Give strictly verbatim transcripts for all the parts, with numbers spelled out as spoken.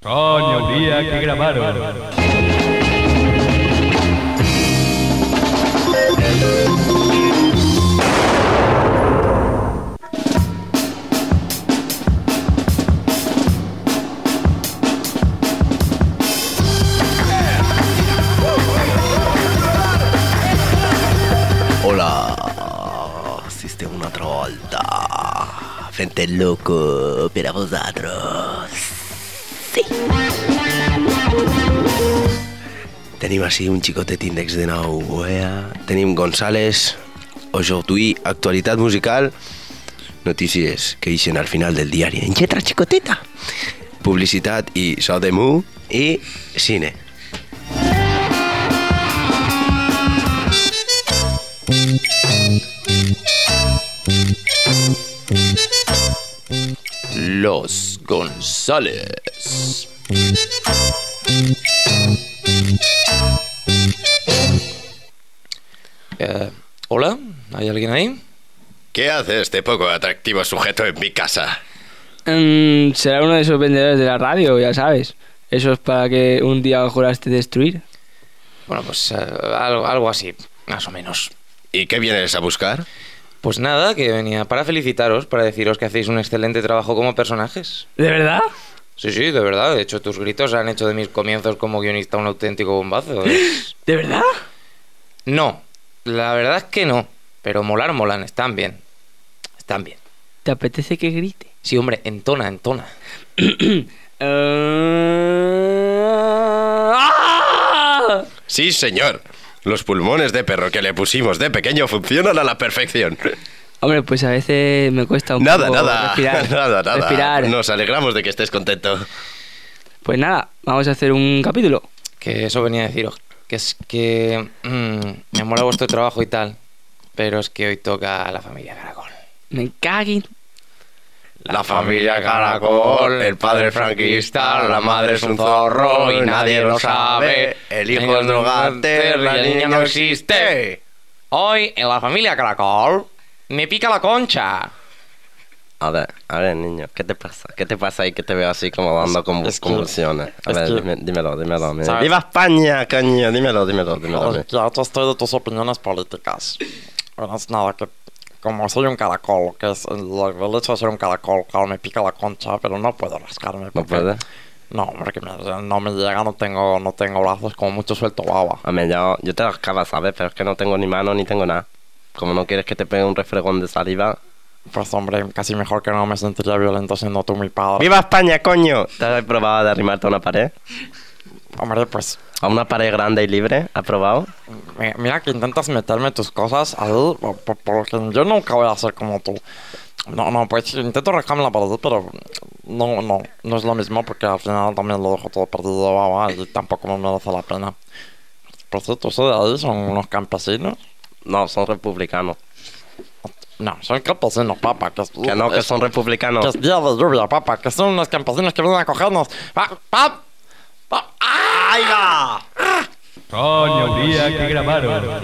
Coño, habría que grabaron. Hola, esiste una altra volta fent el loco per a vosaltres. Sí. Tenim així un xicotet índex de nou, eh? Tenim González, aujourd'hui, actualitat musical, notícies que ixen al final del diari en lletra xicoteta, publicitat i so de mu i cine. Los González. Eh, ¿Hola? ¿Hay alguien ahí? ¿Qué hace este poco atractivo sujeto en mi casa? Mm, será uno de esos vendedores de la radio, ya sabes. Eso es para que un día juraste destruir. Bueno, pues eh, algo, algo así, más o menos. ¿Y qué vienes a buscar? Pues nada, que venía para felicitaros, para deciros que hacéis un excelente trabajo como personajes. ¿De verdad? Sí, sí, de verdad. De hecho, tus gritos han hecho de mis comienzos como guionista un auténtico bombazo. Es... ¿De verdad? No, la verdad es que no. Pero molar, molan, están bien. Están bien. ¿Te apetece que grite? Sí, hombre, entona, entona. Sí, señor. Los pulmones de perro que le pusimos de pequeño funcionan a la perfección. Hombre, pues a veces me cuesta un nada, poco nada, respirar. nada, nada. Respirar. Nos alegramos de que estés contento. Pues nada, vamos a hacer un capítulo. Que eso venía a deciros. Que es que... Mmm, me mola vuestro trabajo y tal. Pero es que hoy toca la familia Caracol. Me caguen. La familia Caracol, el padre franquista, la madre es un zorro y nadie lo sabe. El hijo es drogante, la niña no existe. Hoy, en la familia Caracol, me pica la concha. A ver, a ver, niño, ¿qué te pasa? ¿Qué te pasa ahí que te veo así como dando conv- es que, convulsiones? A es ver, que, dime, dímelo, dímelo. dímelo. ¿sabes? ¡Viva España, coño! Dímelo, dímelo, dímelo. Ya te estoy de tus opiniones políticas. Bueno, es nada, que como soy un caracol, que es el, el hecho de ser un caracol, claro, me pica la concha, pero no puedo rascarme. ¿No puedes? No, porque me, no me llega, no tengo, no tengo brazos, como mucho suelto baba. Hombre, yo, yo te rascaba, ¿sabes? Pero es que no tengo ni mano ni tengo nada. Como no quieres que te pegue un refregón de saliva... Pues hombre, casi mejor que no me sentiría violento siendo tú mi padre. ¡Viva España, coño! ¿Te has probado de arrimarte a una pared? Hombre, pues... ¿A una pared grande y libre? ¿Has probado? Mira, mira que intentas meterme tus cosas ahí, por- por- porque yo nunca voy a ser como tú. No, no, pues intento rascarme la pared, pero no, no, no es lo mismo porque al final también lo dejo todo perdido, baba, y tampoco me merece la pena. Por cierto, eso de ahí son unos campesinos. No, son republicanos. No, son campesinos, papá. Que, es, Que no, que es- son que republicanos. es día de lluvia, papá, que son unos campesinos que vienen a cogernos. ¡Pap! ¡Pap! ¡Pap! ¡Ahí va! Coño, habría que grabaron.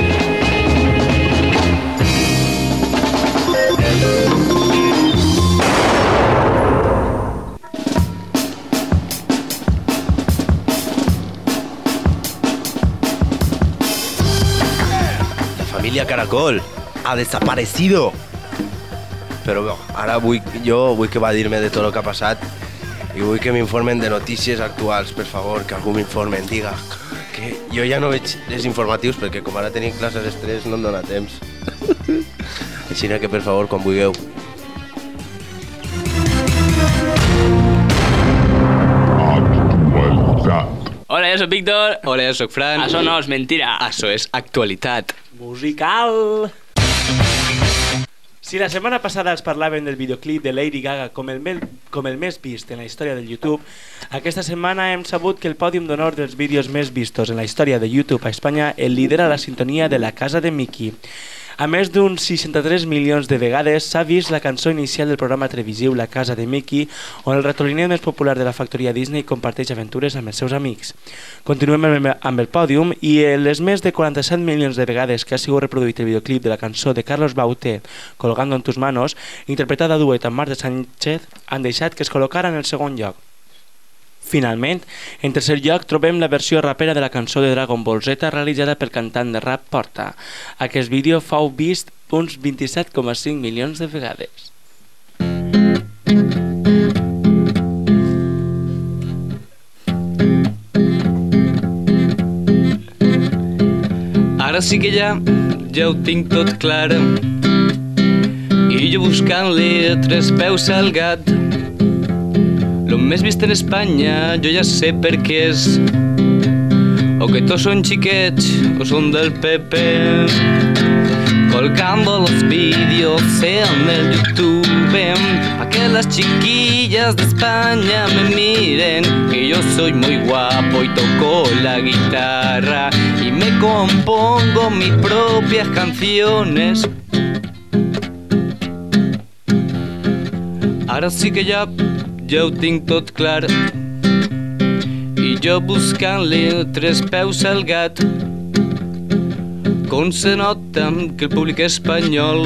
La familia Caracol ha desaparecido. Però ara vull, jo vull que va dir-me de tot el que ha passat i vull que m'informen de notícies actuals, per favor, que algú m'informe, em diga que jo ja no veig els informatius perquè com ara tenim classes d'estrès no em dóna temps. Així que, per favor, quan vulgueu. Hola, yo soy Víctor. Hola, yo soy Fran. Això no és mentira. Això és actualitat. Musical. Si la setmana passada els parlaven del videoclip de Lady Gaga com el, mel, com el més vist en la història del YouTube, aquesta setmana hem sabut que el pòdium d'honor dels vídeos més vistos en la història de YouTube a Espanya el lidera la sintonia de La Casa de Mickey. A més d'uns seixanta-tres milions de vegades s'ha vist la cançó inicial del programa televisiu La Casa de Mickey, on el ratoliner més popular de la factoria Disney comparteix aventures amb els seus amics. Continuem amb el pòdium i les més de quaranta-set milions de vegades que ha sigut reproduït el videoclip de la cançó de Carlos Baute, Colgando en tus manos, interpretada a duet amb Marta Sánchez, han deixat que es col·locara en el segon lloc. Finalment, en tercer lloc trobem la versió rapera de la cançó de Dragon Ball Z realitzada pel cantant de rap Porta. Aquest vídeo fou vist uns vint-i-set coma cinc milions de vegades. Ara sí que ja, ja ho tinc tot clar. I jo buscant-li tres peus al gat. Lo més vist en Espanya, jo ja sé per què és. O que tots són xiquets, o són del P P. Colgando los vídeos en el YouTube, a que las chiquillas de España me miren, que yo soy muy guapo y toco la guitarra y me compongo mis propias canciones. Ara sí que ja, ja ho tinc tot clar. I jo buscant-li tres peus al gat. Com se nota que el públic espanyol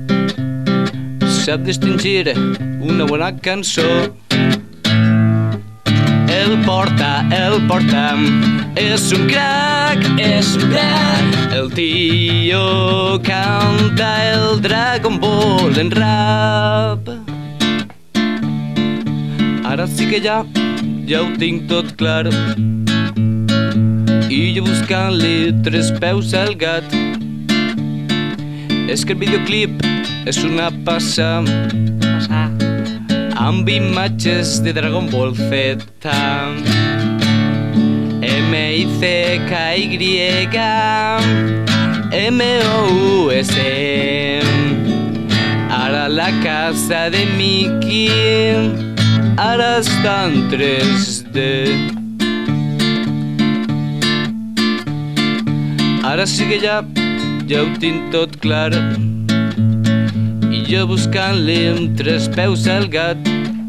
sap distingir una bona cançó. El Porta, el Porta, és un crack, és un crack. El tio canta el Dragon Ball en rap. Ara sí que ja, ja ho tinc tot clar. I jo buscant-li tres peus al gat. És que el videoclip és una passa, amb imatges de Dragon Ball Z. M I C K Y M O U S. Ara la casa de Mickey ara està en tres D. Ara sí que ja, ja ho tinc tot clar. I jo buscant-li tres peus al gat.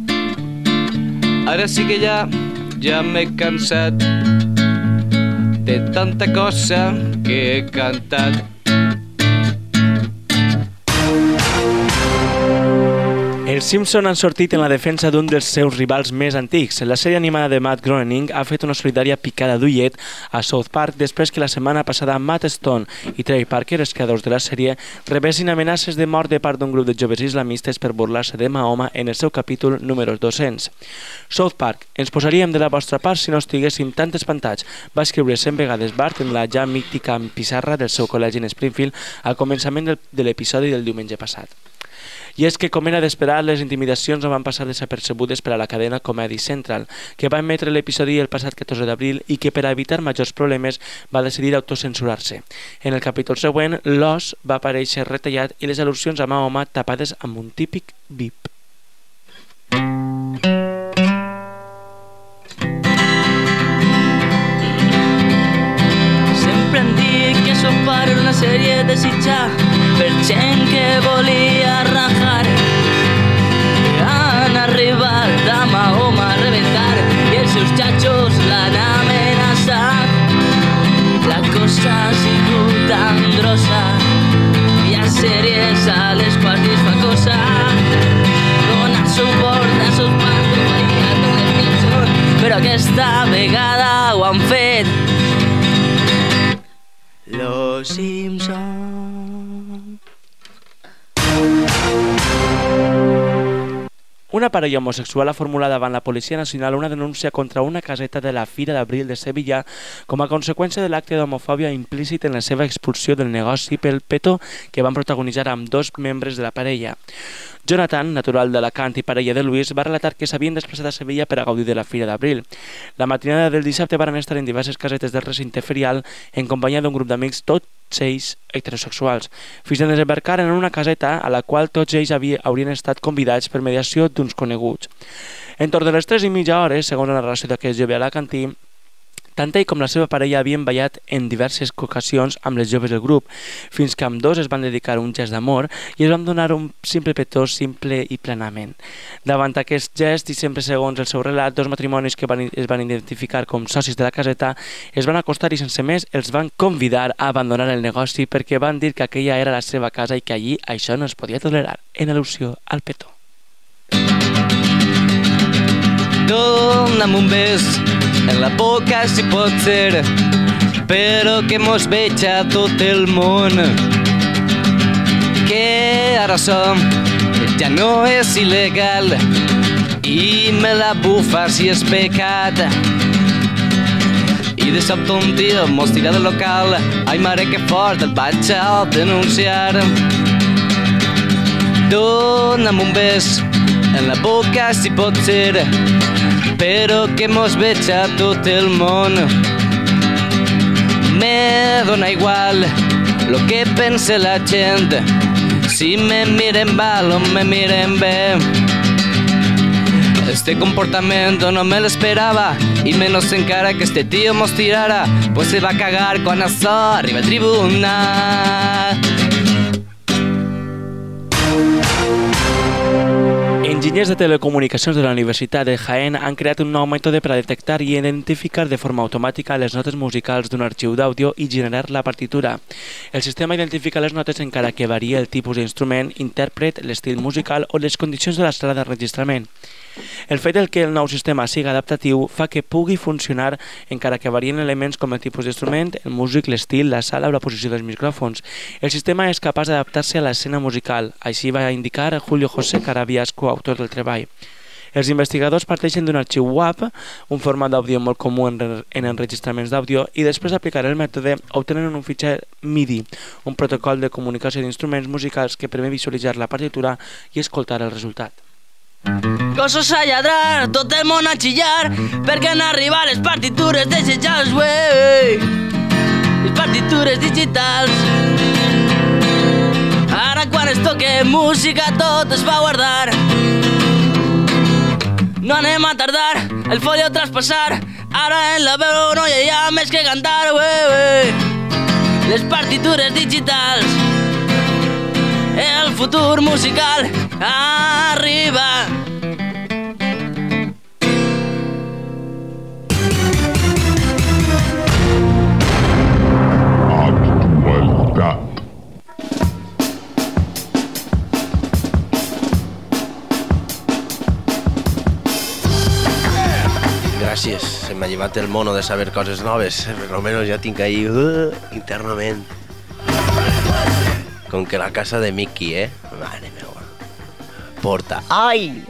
Ara sí que ja, ja m'he cansat de tanta cosa que he cantat. Els Simpson han sortit en la defensa d'un dels seus rivals més antics. La sèrie animada de Matt Groening ha fet una solidària picada d'ullet a South Park després que la setmana passada Matt Stone i Trey Parker, els creadors de la sèrie, rebessin amenaces de mort de part d'un grup de joves islamistes per burlar-se de Mahoma en el seu capítol número dos-cents. South Park, ens posaríem de la vostra part si no estiguéssim tan espantats, va escriure cent vegades Bart en la ja mítica pissarra del seu col·legi en Springfield al començament de l'episodi del diumenge passat. I és que, com era d'esperar, les intimidacions no van passar desapercebudes per a la cadena Comedy Central, que va emetre l'episodi el passat catorze d'abril i que, per a evitar majors problemes, va decidir autocensurar-se. En el capítol següent, l'os va aparèixer retallat i les al·lusions a Mahoma tapades amb un típic bip. Sempre em dic que sóc per una sèrie de sitjar per gent que volia rajar. Han arribat a Mahoma a reventar i els seus xatxos l'han amenaçat. La cosa ha sigut tan grossa, hi ha sèries a les quals es fa cosa. Dona suport a sus pares que faria tot el Simpson, però aquesta vegada ho han fet Los Simpson. Una parella homosexual ha formulat davant la Policia Nacional una denúncia contra una caseta de la Fira d'Abril de Sevilla com a conseqüència de l'acte d'homofòbia implícit en la seva expulsió del negoci pel petó que van protagonitzar amb dos membres de la parella. Jonathan, natural d'Alacant i parella de Luis, va relatar que s'havien desplaçat a Sevilla per a gaudir de la Fira d'Abril. La matinada del dissabte van estar en diverses casetes del recinte ferial en companyia d'un grup d'amics, tots ells heterosexuals, fins a desembarcar en una caseta a la qual tots ells havien, haurien estat convidats per mediació d'uns coneguts. Entorn de les tres i mitja hores, segons la narració d'aquest jove alacantí, tant ell com la seva parella havien ballat en diverses ocasions amb les joves del grup, fins que ambdós es van dedicar un gest d'amor i es van donar un simple petó simple i plenament. Davant aquest gest, i sempre segons el seu relat, dos matrimonis que van, es van identificar com socis de la caseta es van acostar i sense més els van convidar a abandonar el negoci perquè van dir que aquella era la seva casa i que allí això no es podia tolerar, en al·lusió al petó. Dona'm un bes en la boca si pot ser, però que mos veig a tot el món. Que ara som, ja no és il·legal i me la bufa si és pecat. I de sobte un tio mos tira del local. Ai mare que fort, el vaig a denunciar. Dona'm un bes en la boca si pot ser, però que mos veig a tot el món. Me dona igual lo que pense la gent, si me miren mal o me miren bé. Este comportamiento no me lo esperaba, y menos encara que este tío mos tirara, pues se va a cagar con eso arriba tribuna. Enginyers de telecomunicacions de la Universitat de Jaén han creat un nou mètode per a detectar i identificar de forma automàtica les notes musicals d'un arxiu d'àudio i generar la partitura. El sistema identifica les notes encara que varia el tipus d'instrument, intèrpret, l'estil musical o les condicions de la sala d'enregistrament. El fet que el nou sistema sigui adaptatiu fa que pugui funcionar encara que varien elements com el tipus d'instrument, el músic, l'estil, la sala o la posició dels micròfons. El sistema és capaç d'adaptar-se a l'escena musical, així va indicar Julio José Carabias, coautor del treball. Els investigadors parteixen d'un arxiu W A V, un format d'àudio molt comú en, en enregistraments d'àudio, i després d'aplicar el mètode obtenen un fitxer M I D I, un protocol de comunicació d'instruments musicals que permet visualitzar la partitura i escoltar el resultat. Gossos a lladrar, tot el món a xillar, perquè han arribat les partitures digitals, wey. Les partitures digitals. Ara quan es toque música tot es va guardar. No anem a tardar, el foll a traspassar. Ara en la veu no hi ha més que cantar, wey. Les partitures digitals. El futur musical arriba. Actualidad. Gràcies, se m'ha llevat el mono de saber coses noves. Almenys ja tinc ahí uh, internament. Com que la casa de Mickey, eh? Mare meva. Porta. Ai!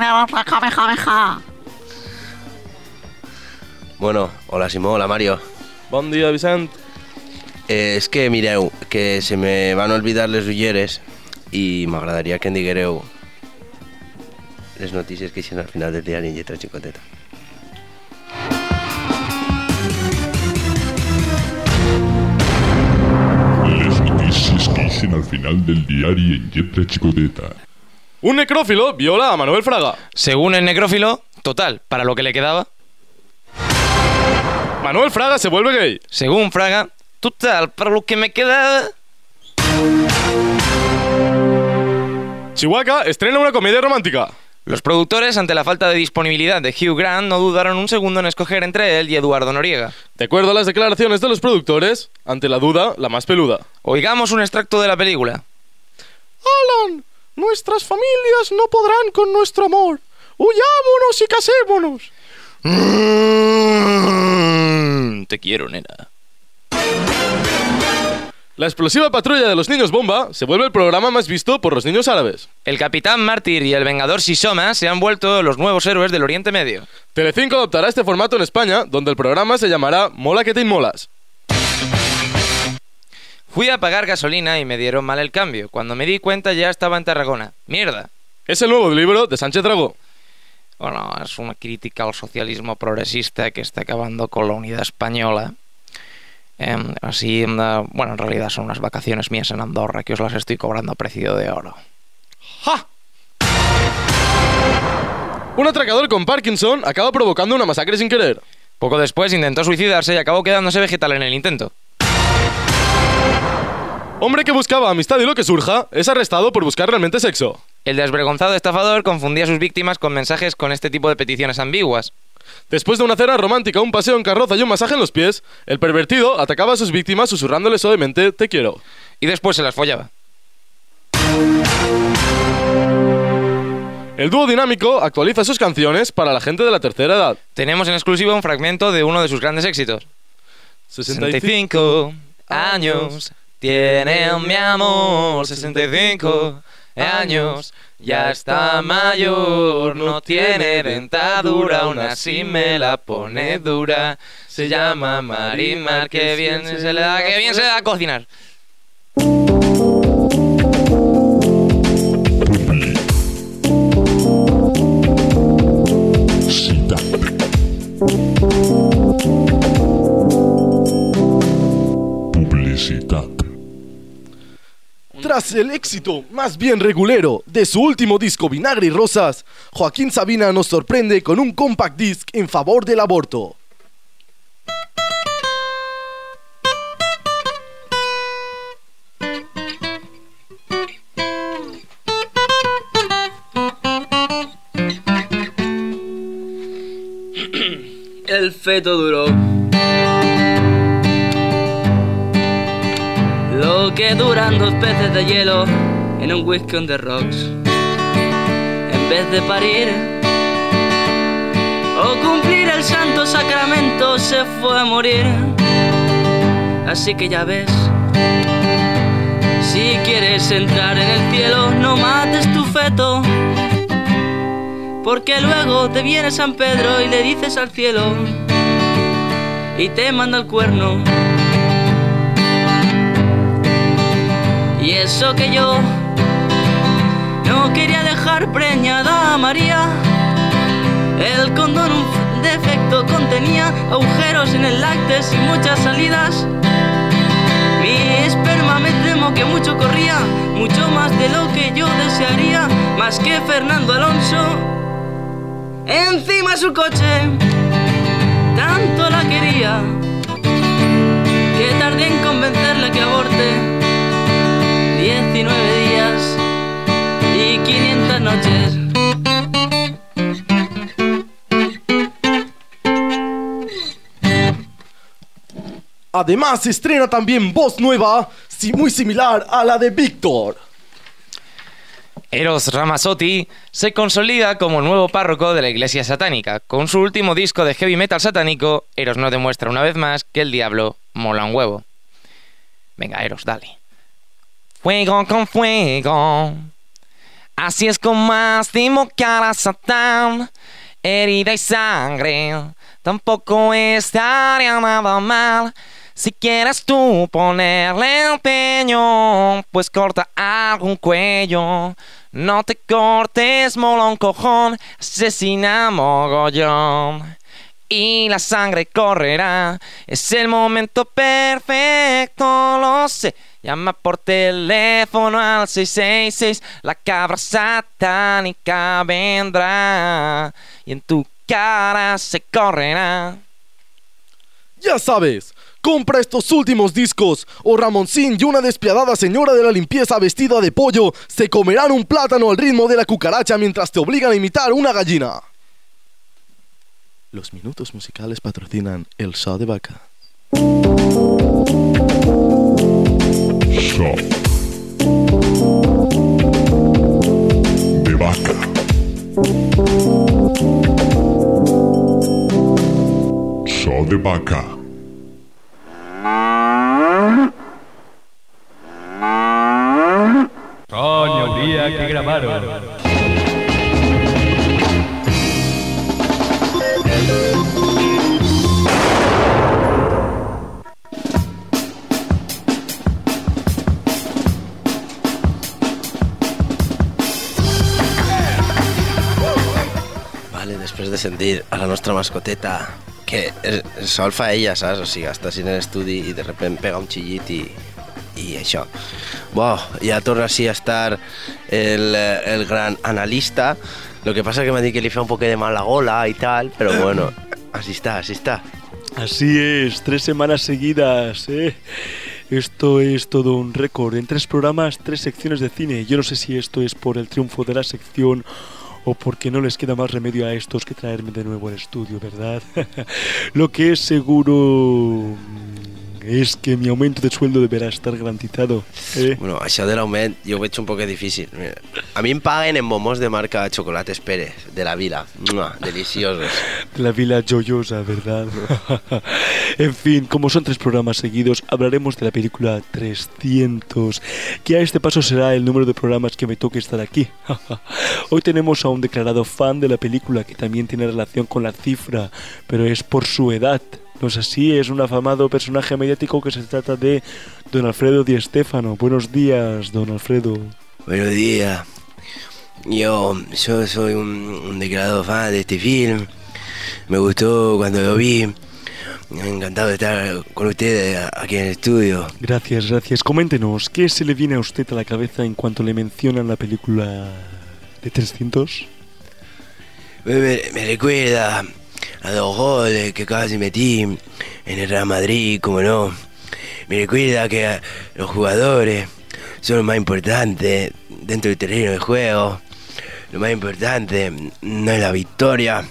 Bueno, hola Simó, hola Mario. Bon dia, Vicent. Eh, és que mireu, que se me van olvidar les ulleres i m'agradaria que em diguereu les notícies que eixen al final del diari en lletra xicoteta. Les notícies que eixen al final del diari en lletra xicoteta. Un necrófilo viola a Manuel Fraga. Según el necrófilo, total, para lo que le quedaba. Manuel Fraga se vuelve gay. Según Fraga, total, para lo que me quedaba. Chihuahua estrena una comedia romántica. Los productores, ante la falta de disponibilidad de Hugh Grant, no dudaron un segundo en escoger entre él y Eduardo Noriega. De acuerdo a las declaraciones de los productores, ante la duda, la más peluda. Oigamos un extracto de la película. Alan, nuestras familias no podrán con nuestro amor. Huyámonos y casémonos. Mm, te quiero, nena. La explosiva patrulla de los niños bomba se vuelve el programa más visto por los niños árabes. El Capitán Mártir y el Vengador Shishoma se han vuelto los nuevos héroes del Oriente Medio. Telecinco adoptará este formato en España, donde el programa se llamará Mola que te inmolas. Fui a pagar gasolina y me dieron mal el cambio. Cuando me di cuenta ya estaba en Tarragona. ¡Mierda! Es el nuevo libro de Sánchez Dragó. Bueno, es una crítica al socialismo progresista que está acabando con la unidad española. Eh, así, eh, bueno, en realidad son unas vacaciones mías en Andorra que os las estoy cobrando a precio de oro. ¡Ja! Un atracador con Parkinson acaba provocando una masacre sin querer. Poco después intentó suicidarse y acabó quedándose vegetal en el intento. Hombre que buscaba amistad y lo que surja es arrestado por buscar realmente sexo. El desvergonzado estafador confundía a sus víctimas con mensajes con este tipo de peticiones ambiguas. Después de una cena romántica, un paseo en carroza y un masaje en los pies, el pervertido atacaba a sus víctimas susurrándoles suavemente "te quiero". Y después se las follaba. El dúo dinámico actualiza sus canciones para la gente de la tercera edad. Tenemos en exclusiva un fragmento de uno de sus grandes éxitos. sesenta y cinco años tiene mi amor, sesenta y cinco años, ya está mayor, no tiene dentadura, aún así me la pone dura. Se llama Marimar, que bien se le da, que bien se le da a cocinar. Publicidad. Tras el éxito más bien regulero de su último disco Vinagre y Rosas, Joaquín Sabina nos sorprende con un compact disc en favor del aborto. El feto duró lo que duran dos peces de hielo en un whisky on the rocks. En vez de parir o cumplir el santo sacramento, se fue a morir. Así que ya ves, si quieres entrar en el cielo, no mates tu feto, porque luego te viene San Pedro y le dices al cielo y te manda el cuerno. Y eso que yo no quería dejar preñada a María, el condón un defecto contenía agujeros en el lácteos y muchas salidas. Mi esperma me temo que mucho corría, mucho más de lo que yo desearía, más que Fernando Alonso encima de su coche. Tanto la quería que tardé en convencerle que aborte. diecinueve días y quinientas noches. Además se estrena también voz nueva, sí, muy similar a la de Víctor. Eros Ramazzotti se consolida como nuevo párroco de la iglesia satánica. Con su último disco de heavy metal satánico, Eros nos demuestra una vez más que el diablo mola un huevo. Venga, Eros, dale. Fuego con fuego, así es como has de invocar a Satán. Herida y sangre, tampoco estaría nada mal. Si quieres tú ponerle empeño, pues corta algún cuello. No te cortes, mola un cojón, asesina mogollón. Y la sangre correrá, es el momento perfecto, lo sé. Llama por teléfono al seis seis seis, la cabra satánica vendrá y en tu cara se correrá. Ya sabes, compra estos últimos discos o Ramoncín y una despiadada señora de la limpieza vestida de pollo se comerán un plátano al ritmo de la cucaracha mientras te obligan a imitar una gallina. Los minutos musicales patrocinan el show de vaca. Show de vaca. Show de vaca. Coño, el día que grabaron. Vale, després de sentir a la nostra mascoteta que el, el sol fa ella, saps? O sigui, està en l'estudi i de repente pega un xillit i, i això. Bo, ja torna així a estar el, el gran analista. Lo que pasa es que me ha dicho que le fa un poco de mala gola y tal, pero bueno, así está, así está. Así es, tres semanas seguidas, ¿eh? Esto es todo un récord. En tres programas, tres secciones de cine. Yo no sé si esto es por el triunfo de la sección o porque no les queda más remedio a estos que traerme de nuevo al estudio, ¿verdad? Lo que es seguro és que mi aumento de sueldo deberá estar garantizado. Eh? Bueno, això de l'augment jo ho veig un poc difícil. Mira, a mi em paguen en bombons de marca Chocolates Pérez, de la Vila. Mua, deliciosos. De la Vila Joyosa, ¿verdad? En fin, como son tres programas seguidos, hablaremos de la película trescientos, que a este paso será el número de programas que me toque estar aquí. Hoy tenemos a un declarado fan de la película que también tiene relación con la cifra, pero es por su edad. No es así, es un afamado personaje mediático que se trata de don Alfredo Di Stéfano. Buenos días, don Alfredo. Buenos días. Yo, yo soy un, un declarado fan de este film. Me gustó cuando lo vi. Me ha encantado estar con ustedes aquí en el estudio. Gracias, gracias. Coméntenos, ¿qué se le viene a usted a la cabeza en cuanto le mencionan la película de trescientos? Me, me, me recuerda a los goles que casi metí en el Real Madrid, como no. Me recuerda que los jugadores son los más importantes dentro del terreno de juego. Lo más importante no es la victoria,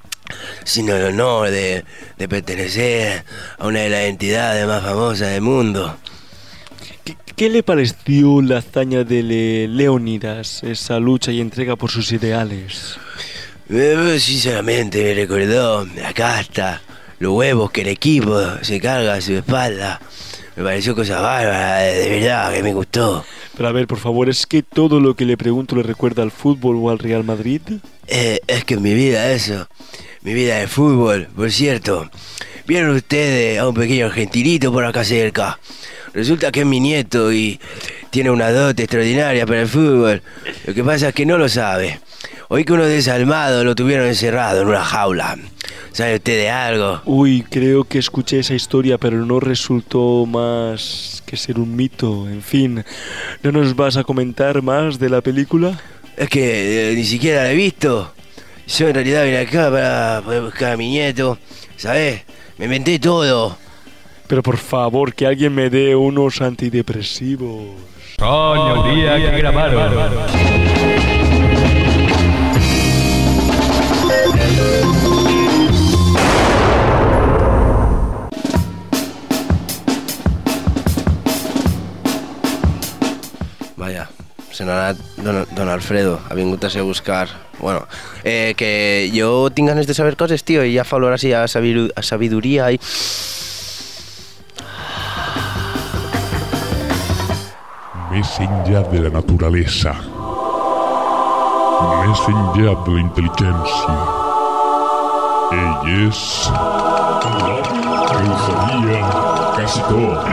sino el honor de, de pertenecer a una de las entidades más famosas del mundo. ¿Qué, qué le pareció la hazaña de Le- Leónidas, esa lucha y entrega por sus ideales? Eh, Sinceramente me recordó la casta, los huevos que el equipo se carga a su espalda. Me pareció cosa bárbara, de verdad que me gustó. Pero a ver, por favor, ¿es que todo lo que le pregunto le recuerda al fútbol o al Real Madrid? Eh, es que en mi vida eso, mi vida de fútbol, por cierto. ¿Vieron ustedes a un pequeño argentinito por acá cerca? Resulta que es mi nieto y tiene una dote extraordinaria para el fútbol. Lo que pasa es que no lo sabe. Oí que uno desalmado lo tuvieron encerrado en una jaula. ¿Sabe usted de algo? Uy, creo que escuché esa historia, pero no resultó más que ser un mito. En fin, ¿no nos vas a comentar más de la película? Es que eh, ni siquiera la he visto. Yo en realidad vine acá para poder buscar a mi nieto. ¿Sabes? Me inventé todo. Pero por favor, que alguien me dé unos antidepresivos. Coño, el día que grabaron. Vaja, se n'ha anat don, don Alfredo, ha vingut a ser a buscar... Bueno, eh, que jo tinc ganes de saber coses, tio, i ja fa olor així a, sabidu a sabiduria i... Més enllà de la naturalesa, més enllà de la intel·ligència, ell és... Ho sabia quasi tot.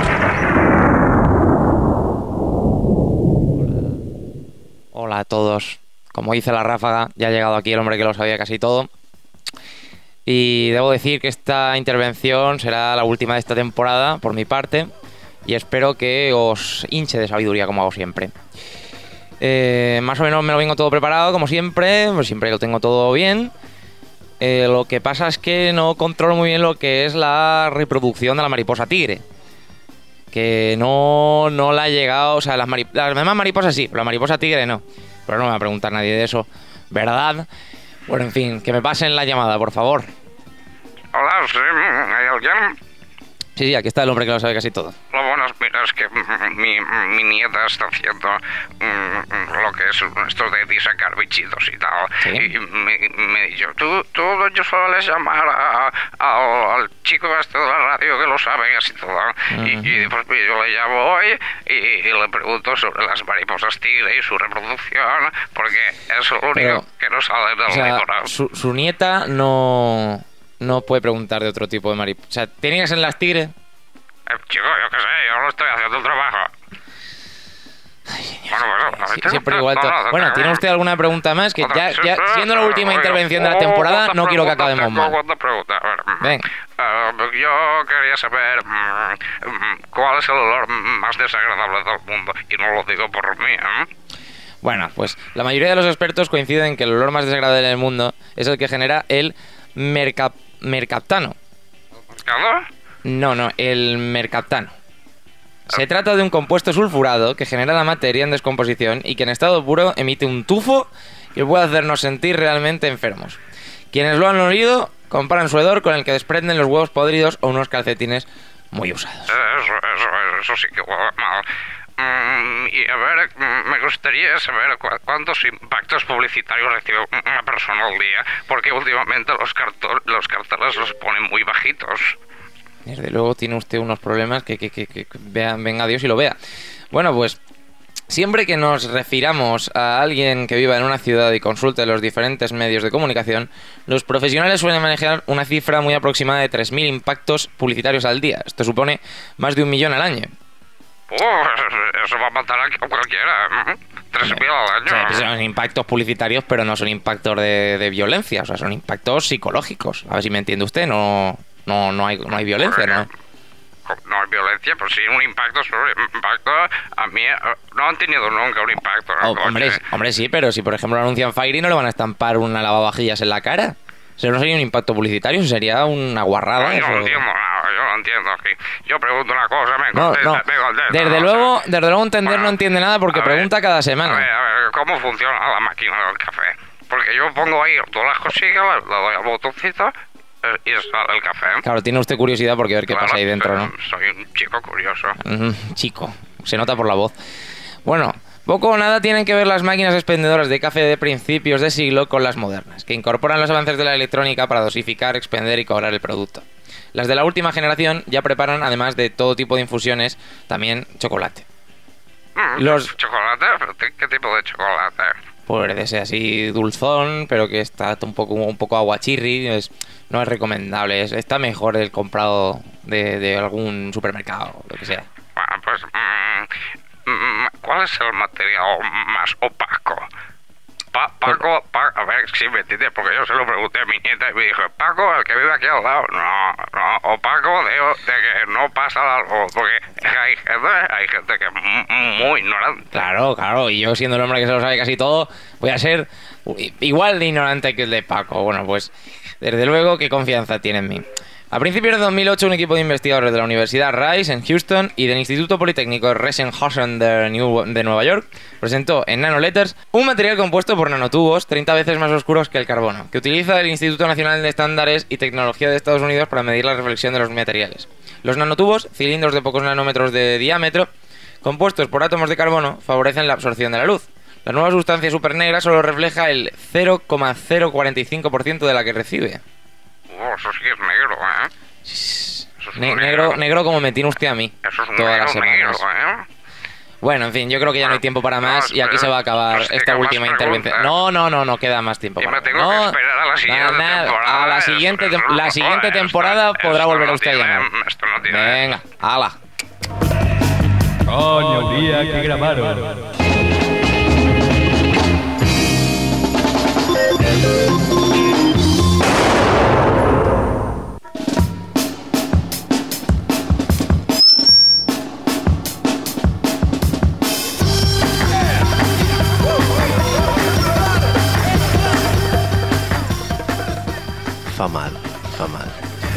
Hola a todos. Como dice la ráfaga, ya ha llegado aquí el hombre que lo sabía casi todo. Y debo decir que esta intervención será la última de esta temporada, por mi parte, y espero que os hinche de sabiduría como hago siempre. Eh, más o menos me lo vengo todo preparado, como siempre, pues siempre lo tengo todo bien. Eh, lo que pasa es que no controlo muy bien lo que es la reproducción de la mariposa tigre. Que no, no la ha llegado, o sea, las, marip las demás mariposas sí, pero la mariposa tigre no. Pero no me va a preguntar nadie de eso, ¿verdad? Bueno, en fin, que me pasen la llamada, por favor. Hola, ¿sí? ¿Hay alguien? Sí, sí, aquí está el hombre que lo sabe casi todo. Lo bueno es, mira, es que mi, mi nieta está haciendo mm, lo que es esto de disacar bichitos y tal. ¿Sí? Y me, me dijo, tú, tú yo sueles llamar a, a, al chico este de la radio que lo sabe casi todo. Uh-huh. y, y pues yo le llamo hoy y, y le pregunto sobre las mariposas tigre y su reproducción, porque es lo único Pero, que no sale del o sea, libro. Su, su nieta no... No puede preguntar de otro tipo de mariposa. O sea, ¿tiene que ser las tigres? Eh, chico, yo qué sé, yo no estoy haciendo el trabajo. Ay, bueno, bueno, sí, siempre igual. No, no, bueno, ¿tiene usted alguna pregunta más? Que ya, ya siendo la última intervención de la temporada, no quiero que acabemos mal. Ven. Uh, yo quería saber um, cuál es el olor más desagradable del mundo, y no lo digo por mí, ¿eh? Bueno, pues la mayoría de los expertos coinciden en que el olor más desagradable del mundo es el que genera el merca mercaptano. ¿Mercado? No, no, el mercaptano. Se trata de un compuesto sulfurado que genera la materia en descomposición y que en estado puro emite un tufo que puede hacernos sentir realmente enfermos. Quienes lo han olido comparan su hedor con el que desprenden los huevos podridos o unos calcetines muy usados. Eso, eso, eso sí que huele mal. Mm, y a ver, mm, me gustaría saber cu- cuántos impactos publicitarios recibe una persona al día, porque últimamente los, carto- los carteles los ponen muy bajitos. Desde luego tiene usted unos problemas que, que, que, que vean, venga Dios y lo vea. Bueno, pues siempre que nos refiramos a alguien que viva en una ciudad y consulte los diferentes medios de comunicación, los profesionales suelen manejar una cifra muy aproximada de tres mil impactos publicitarios al día. Esto supone más de un millón al año. Uh, eso va a matar a cualquiera. Tres mil al año. O sea, que son impactos publicitarios, pero no son impactos de, de violencia, o sea, son impactos psicológicos. A ver si me entiende usted, no, no, no, hay, no hay violencia, ¿no? No hay violencia, pues sí, un impacto sobre impacto. A mí eh, no han tenido nunca un impacto. ¿no? Oh, hombre, hombre, sí, pero si por ejemplo anuncian Fairy no le van a estampar una lavavajillas en la cara. Eso no sería un impacto publicitario, eso sería una guarrada. No, yo eso. no entiendo nada, yo no entiendo. Aquí. Yo pregunto una cosa, me No, contesta, no. me contesta. Desde no, luego, o sea, desde luego entender no entiende nada porque a ver, pregunta cada A ver, semana. a ver, ¿cómo funciona la máquina del café? Porque yo pongo ahí todas las cosillas, le, le doy al botoncito eh, y sale el café. Claro, tiene usted curiosidad porque ver qué Claro, pasa ahí dentro, soy, ¿no? Soy un chico curioso. Mm, chico, se nota por la voz. Bueno, poco o nada tienen que ver las máquinas expendedoras de café de principios de siglo con las modernas, que incorporan los avances de la electrónica para dosificar, expender y cobrar el producto. Las de la última generación ya preparan, además de todo tipo de infusiones, también chocolate. Mm, Los- ¿Chocolate? ¿Pero qué- ¿Qué tipo de chocolate? Pues de ser así dulzón, pero que está un poco, un poco aguachirri, es, no es recomendable, es- está mejor el comprado de, de algún supermercado, lo que sea. Bueno, pues... mm, mm, ¿cuál es el material más opaco? Pa- Paco, Pa- a ver si me entiendes, porque yo se lo pregunté a mi nieta y me dijo, Paco, el que vive aquí al lado. No, no, opaco de, de que no pasa algo, porque hay gente, hay gente que es m- muy ignorante. Claro, claro, y yo siendo el hombre que se lo sabe casi todo, voy a ser igual de ignorante que el de Paco. Bueno, pues desde luego, qué confianza tiene en mí. A principios de dos mil ocho, un equipo de investigadores de la Universidad Rice en Houston y del Instituto Politécnico Resenhausen de, New- de Nueva York presentó en Nanoletters un material compuesto por nanotubos treinta veces más oscuros que el carbono, que utiliza el Instituto Nacional de Estándares y Tecnología de Estados Unidos para medir la reflexión de los materiales. Los nanotubos, cilindros de pocos nanómetros de diámetro, compuestos por átomos de carbono, favorecen la absorción de la luz. La nueva sustancia supernegra solo refleja el cero coma cero cuarenta y cinco por ciento de la que recibe. Oh, eso sí que es negro, ¿eh? Eso es Ne- negro. negro, negro como me tiene usted a mí Eso es todas negro, las semanas. negro, ¿eh? Bueno, en fin, yo creo que ya no hay tiempo para más y aquí se va a acabar Pues que esta más última intervención. preguntas. No, no, no, no queda más tiempo. Y para me tengo más. que No, esperar a la siguiente nada, nada, temporada. A la Eso- siguiente, tem- eso no la siguiente puede, temporada esto- podrá esto volver no usted a tiene- llamar. Esto no tiene... Venga, ala. Coño, el día que grabaron. Fa mal, fa mal.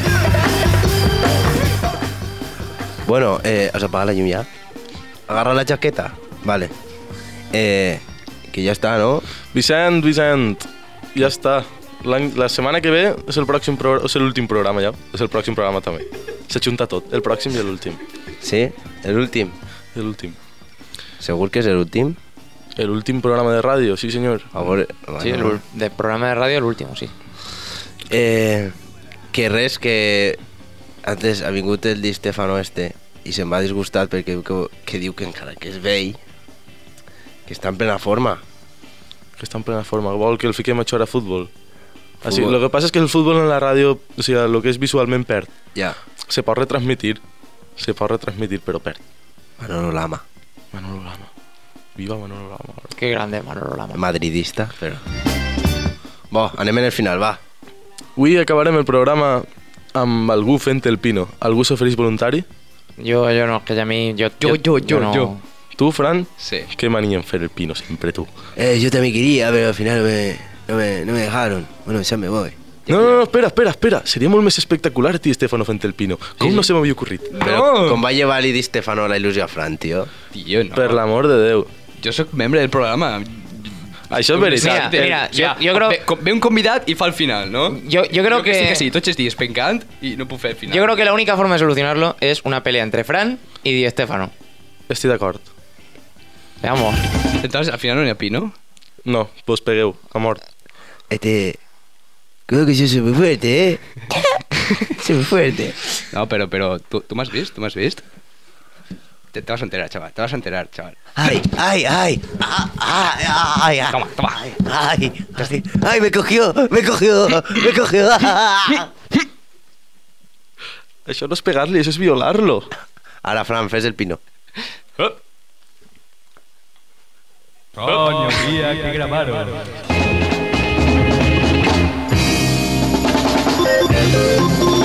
Bueno, eh, ¿has apagado la lluvia? ¿Agarra la chaqueta? Vale. Eh, que ya está, ¿no? Vicent, Vicent, ja està. L'any- La setmana que ve és el pròxim pro- és l'últim programa ja. És el pròxim programa també. S'ajunta tot, el pròxim i l'últim. Sí, el últim. L'últim. ¿Segur que és l'últim? L'últim programa de ràdio, sí senyor. A veure, Sí, el, ul- de programa de radio el último, sí. Eh, que res, que antes ha vingut el Di Stefano este i se'm va disgustat perquè que, que diu que encara que és vell, que està en plena forma. Que està en plena forma. Vol que el fiquem a jugar a futbol. Así, Futbol. lo que pasa es que el fútbol en la radio, o sea, lo que es visualment perd. Ja. Se pot retransmitir, se pot retransmitir, però perd. Manolo Lama. Manolo Lama. Viva Manolo Lama. Qué grande Manolo Lama. Madridista, però... Bo, anem en el final, va. Avui acabarem el programa amb algú fent el pino. Algú s'ofereix voluntari? Yo, yo no, que a mí, yo, Yo, yo, yo, no- yo. ¿Tú, Fran? Sí. Qué manía en hacer el pino, siempre tú. Eh, yo también quería, pero al final no me, no me, no me dejaron. Bueno, ya me voy. No, no, no, espera, espera, espera. Seria molt més espectacular, tio, Estefano fent el pino. Com Sí, no sí. se m'havia ocorrit? Però com va llevar l'Idi Stefano la il·lusió a Fran, tio? Tio, no. Per l'amor de Déu. Jo sóc membre del programa. Això és veritat. Mira, mira, jo, jo crec... Ve, ve un convidat i fa el final, ¿no? Jo, jo crec que... Sí que sí, tots els dies pencant i no puc fer el final. Yo creo que la única forma de solucionarlo es una pelea entre Fran y Di Stéfano. Estic d'acord. Veamos. Entonces, al final no n'hi ha pi, ¿no? No, pues pegueu, a mort. Este... Creo que yo soy muy fuerte, ¿eh? Soy muy fuerte. No, pero, pero, ¿tú, tú me has visto? ¿Tú me has visto? Te, te vas a enterar, chaval, te vas a enterar, chaval. Ay, ay, ay. Ah, ay, ay, ay. Toma, toma. Ay, ay, ay, ay, me cogió, me cogió, me cogió. Això no és pegar-li, això és violar-lo. Ara, Fran, fes el pino. Coño, había que grabaron.